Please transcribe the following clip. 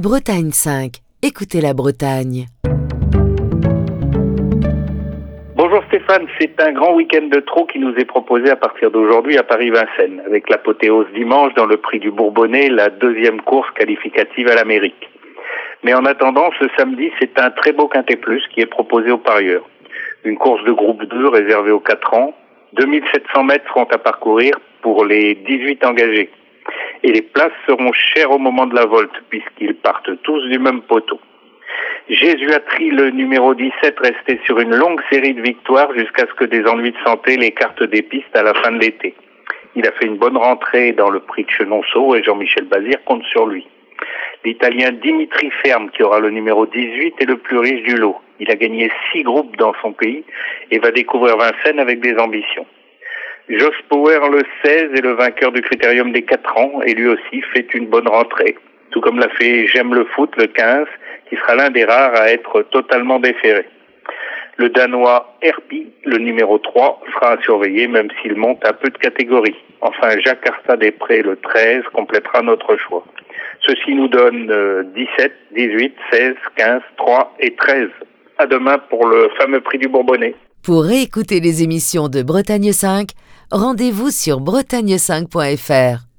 Bretagne 5. Écoutez la Bretagne. Bonjour Stéphane, c'est un grand week-end de trot qui nous est proposé à partir d'aujourd'hui à Paris-Vincennes, avec l'apothéose dimanche dans le prix du Bourbonnais, la deuxième course qualificative à l'Amérique. Mais en attendant, ce samedi, c'est un très beau Quintet Plus qui est proposé aux parieurs. Une course de groupe 2 réservée aux 4 ans. 2700 mètres seront à parcourir pour les 18 engagés. Et les places seront chères au moment de la volte, puisqu'ils partent tous du même poteau. Jésuatrie, le numéro 17, restait sur une longue série de victoires jusqu'à ce que des ennuis de santé l'écartent des pistes à la fin de l'été. Il a fait une bonne rentrée dans le prix de Chenonceau et Jean-Michel Bazir compte sur lui. L'Italien Dimitri Ferme, qui aura le numéro 18, est le plus riche du lot. Il a gagné 6 groupes dans son pays et va découvrir Vincennes avec des ambitions. Joss Power, le 16, est le vainqueur du Critérium des 4 ans et lui aussi fait une bonne rentrée. Tout comme l'a fait J'aime le foot, le 15, qui sera l'un des rares à être totalement déféré. Le Danois Herpy, le numéro 3, sera à surveiller même s'il monte un peu de catégorie. Enfin, Jacques Arstad-Després, le 13, complétera notre choix. Ceci nous donne 17, 18, 16, 15, 3 et 13. À demain pour le fameux prix du Bourbonnais. Pour réécouter les émissions de Bretagne 5, rendez-vous sur bretagne5.fr.